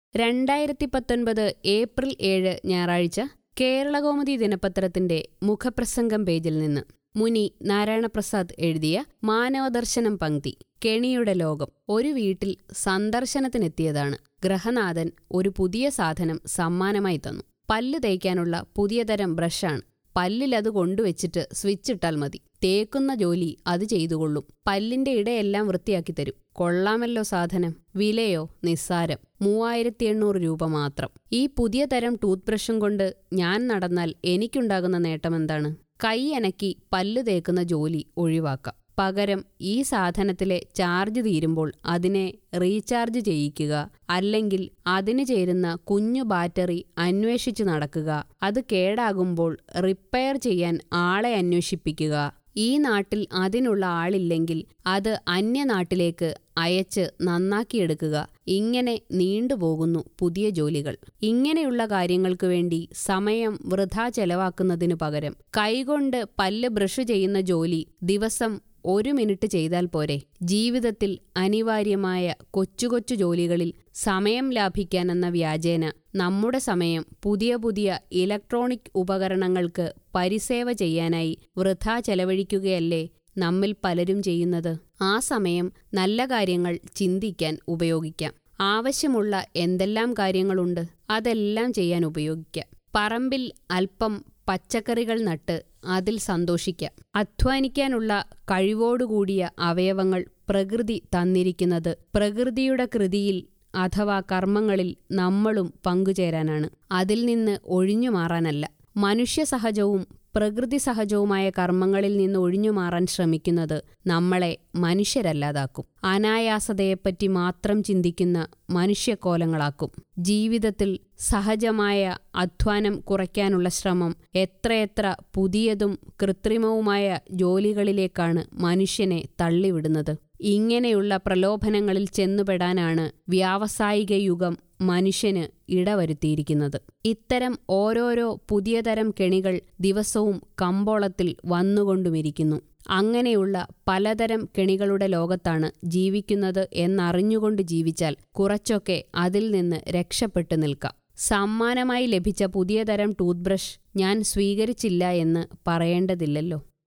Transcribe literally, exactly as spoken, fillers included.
രണ്ടായിരത്തി പത്തൊൻപത് ഏപ്രിൽ ഏഴ് ഞായറാഴ്ച കേരളകൗമുദി ദിനപത്രത്തിന്റെ മുഖപ്രസംഗം പേജിൽ നിന്ന് മുനി നാരായണപ്രസാദ് എഴുതിയ മാനവദർശനം പങ്ക്തി. കെണിയുടെ ലോകം. ഒരു വീട്ടിൽ സന്ദർശനത്തിനെത്തിയതാണ്. ഗ്രഹനാഥൻ ഒരു പുതിയ സാധനം സമ്മാനമായി തന്നു. പല്ല് തേയ്ക്കാനുള്ള പുതിയ തരം ബ്രഷാണ്. പല്ലിലത് കൊണ്ടുവച്ചിട്ട് സ്വിച്ചിട്ടാൽ മതി. തേക്കുന്ന ജോലി അത് ചെയ്തുകൊള്ളും. പല്ലിന്റെ ഇടയെല്ലാം വൃത്തിയാക്കി തരും. കൊള്ളാമല്ലോ സാധനം. വിലയോ നിസ്സാരം, മൂവായിരത്തി എണ്ണൂറ് രൂപ മാത്രം. ഈ പുതിയ തരം ടൂത്ത് ബ്രഷും കൊണ്ട് ഞാൻ നടന്നാൽ എനിക്കുണ്ടാകുന്ന നേട്ടമെന്താണ്? കൈ അനക്കി പല്ല് തേക്കുന്ന ജോലി ഒഴിവാക്കാം. പകരം ഈ സാധനത്തിലെ ചാർജ് തീരുമ്പോൾ അതിനെ റീചാർജ് ചെയ്യിക്കുക, അല്ലെങ്കിൽ അതിന് ചേരുന്ന കുഞ്ഞു ബാറ്ററി അന്വേഷിച്ചു നടക്കുക, അത് കേടാകുമ്പോൾ റിപ്പയർ ചെയ്യാൻ ആളെ അന്വേഷിപ്പിക്കുക. ഈ നാട്ടിൽ അതിനുള്ള ആളില്ലെങ്കിൽ അത് അന്യനാട്ടിലേക്ക് അയച്ച് നന്നാക്കിയെടുക്കുക. ഇങ്ങനെ നീണ്ടുപോകുന്നു പുതിയ ജോലികൾ. ഇങ്ങനെയുള്ള കാര്യങ്ങൾക്ക് വേണ്ടി സമയം വൃഥാ ചെലവാക്കുന്നതിനു പകരം കൈകൊണ്ട് പല്ല് ബ്രഷ് ചെയ്യുന്ന ജോലി ദിവസം ഒരു മിനിറ്റ് ചെയ്താൽ പോരെ? ജീവിതത്തിൽ അനിവാര്യമായ കൊച്ചു കൊച്ചു ജോലികളിൽ സമയം ലാഭിക്കാനെന്ന വ്യാജേന നമ്മുടെ സമയം പുതിയ പുതിയ ഇലക്ട്രോണിക് ഉപകരണങ്ങൾക്ക് പരിസേവ ചെയ്യാനായി വൃഥാ ചെലവഴിക്കുകയല്ലേ നമ്മിൽ പലരും ചെയ്യുന്നത്? ആ സമയം നല്ല കാര്യങ്ങൾ ചിന്തിക്കാൻ ഉപയോഗിക്കാം. ആവശ്യമുള്ള എന്തെല്ലാം കാര്യങ്ങളുണ്ട് അതെല്ലാം ചെയ്യാൻ ഉപയോഗിക്കാം. പറമ്പിൽ അല്പം പച്ചക്കറികൾ നട്ട് അതിൽ സന്തോഷിക്കാം. അധ്വാനിക്കാനുള്ള കഴിവോടുകൂടിയ അവയവങ്ങൾ പ്രകൃതി തന്നിരിക്കുന്നത് പ്രകൃതിയുടെ കൃതിയിൽ അഥവാ കർമ്മങ്ങളിൽ നമ്മളും പങ്കുചേരാനാണ്, അതിൽ നിന്ന് ഒഴിഞ്ഞു മാറാനല്ല. മനുഷ്യ സഹജവും പ്രകൃതി സഹജവുമായ കർമ്മങ്ങളിൽ നിന്ന് ഒഴിഞ്ഞു മാറാൻ ശ്രമിക്കുന്നത് നമ്മളെ മനുഷ്യരല്ലാതാക്കും. അനായാസതയെപ്പറ്റി മാത്രം ചിന്തിക്കുന്ന മനുഷ്യക്കോലങ്ങളാക്കും. ജീവിതത്തിൽ സഹജമായ അധ്വാനം കുറയ്ക്കാനുള്ള ശ്രമം എത്രയെത്ര പുതിയതും കൃത്രിമവുമായ ജോലികളിലേക്കാണ് മനുഷ്യനെ തള്ളിവിടുന്നത്. ഇങ്ങനെയുള്ള പ്രലോഭനങ്ങളിൽ ചെന്നുപെടാനാണ് വ്യാവസായിക യുഗം മനുഷ്യന് ഇടവരുത്തിയിരിക്കുന്നത്. ഇത്തരം ഓരോരോ പുതിയ തരം കെണികൾ ദിവസവും കമ്പോളത്തിൽ വന്നുകൊണ്ടുമിരിക്കുന്നു. അങ്ങനെയുള്ള പലതരം കെണികളുടെ ലോകത്താണ് ജീവിക്കുന്നത് എന്നറിഞ്ഞുകൊണ്ട് ജീവിച്ചാൽ കുറച്ചൊക്കെ അതിൽ നിന്ന് രക്ഷപ്പെട്ടു നിൽക്കാം. സമ്മാനമായി ലഭിച്ച പുതിയ തരം ടൂത്ത് ബ്രഷ് ഞാൻ സ്വീകരിച്ചില്ല എന്ന് പറയേണ്ടതില്ലല്ലോ.